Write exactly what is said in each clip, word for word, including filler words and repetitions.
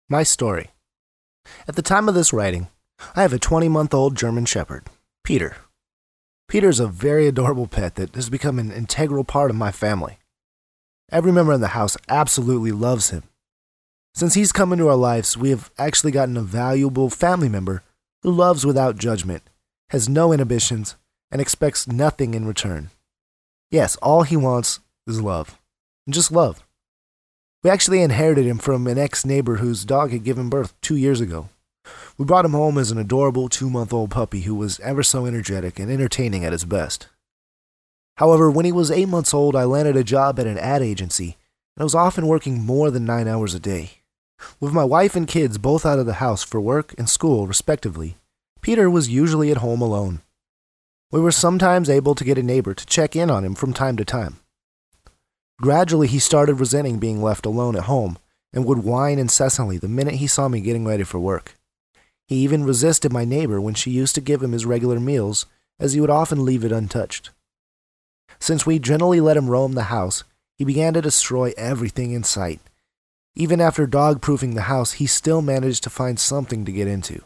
My story. At the time of this writing, I have a twenty-month-old German Shepherd, Peter. Peter is a very adorable pet that has become an integral part of my family. Every member in the house absolutely loves him. Since he's come into our lives, we have actually gotten a valuable family member who loves without judgment, has no inhibitions, and expects nothing in return. Yes, all he wants is love. And just love. We actually inherited him from an ex-neighbor whose dog had given birth two years ago. We brought him home as an adorable two-month-old puppy who was ever so energetic and entertaining at his best. However, when he was eight months old, I landed a job at an ad agency, and I was often working more than nine hours a day. With my wife and kids both out of the house for work and school, respectively, Peter was usually at home alone. We were sometimes able to get a neighbor to check in on him from time to time. Gradually, he started resenting being left alone at home and would whine incessantly the minute he saw me getting ready for work. He even resisted my neighbor when she used to give him his regular meals, as he would often leave it untouched. Since we generally let him roam the house, he began to destroy everything in sight. Even after dog-proofing the house, he still managed to find something to get into.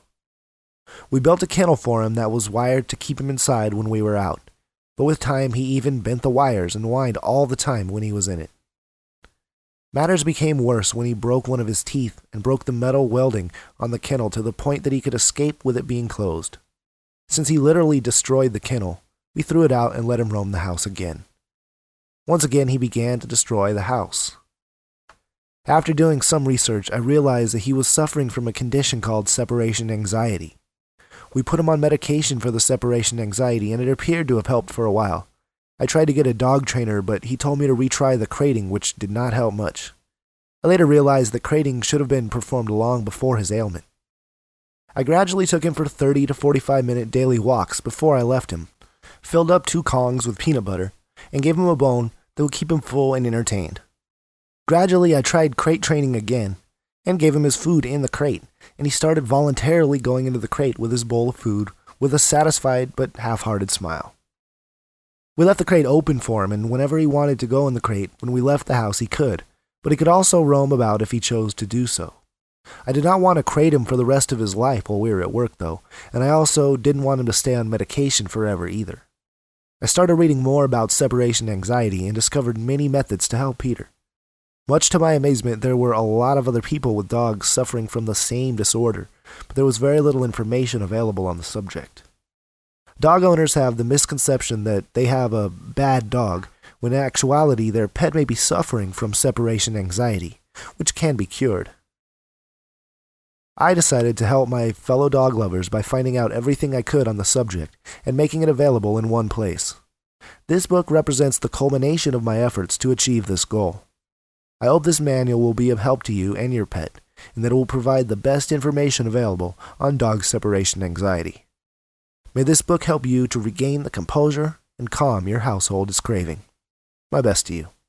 We built a kennel for him that was wired to keep him inside when we were out, but with time he even bent the wires and whined all the time when he was in it. Matters became worse when he broke one of his teeth and broke the metal welding on the kennel to the point that he could escape with it being closed. Since he literally destroyed the kennel, we threw it out and let him roam the house again. Once again, he began to destroy the house. After doing some research, I realized that he was suffering from a condition called separation anxiety. We put him on medication for the separation anxiety, and it appeared to have helped for a while. I tried to get a dog trainer, but he told me to retry the crating, which did not help much. I later realized that crating should have been performed long before his ailment. I gradually took him for thirty to forty-five minute daily walks before I left him, filled up two Kongs with peanut butter, and gave him a bone that would keep him full and entertained. Gradually, I tried crate training again, and gave him his food in the crate, and he started voluntarily going into the crate with his bowl of food with a satisfied but half-hearted smile. We left the crate open for him, and whenever he wanted to go in the crate, when we left the house he could, but he could also roam about if he chose to do so. I did not want to crate him for the rest of his life while we were at work, though, and I also didn't want him to stay on medication forever either. I started reading more about separation anxiety and discovered many methods to help Peter. Much to my amazement, there were a lot of other people with dogs suffering from the same disorder, but there was very little information available on the subject. Dog owners have the misconception that they have a bad dog, when in actuality their pet may be suffering from separation anxiety, which can be cured. I decided to help my fellow dog lovers by finding out everything I could on the subject and making it available in one place. This book represents the culmination of my efforts to achieve this goal. I hope this manual will be of help to you and your pet, and that it will provide the best information available on dog separation anxiety. May this book help you to regain the composure and calm your household is craving. My best to you.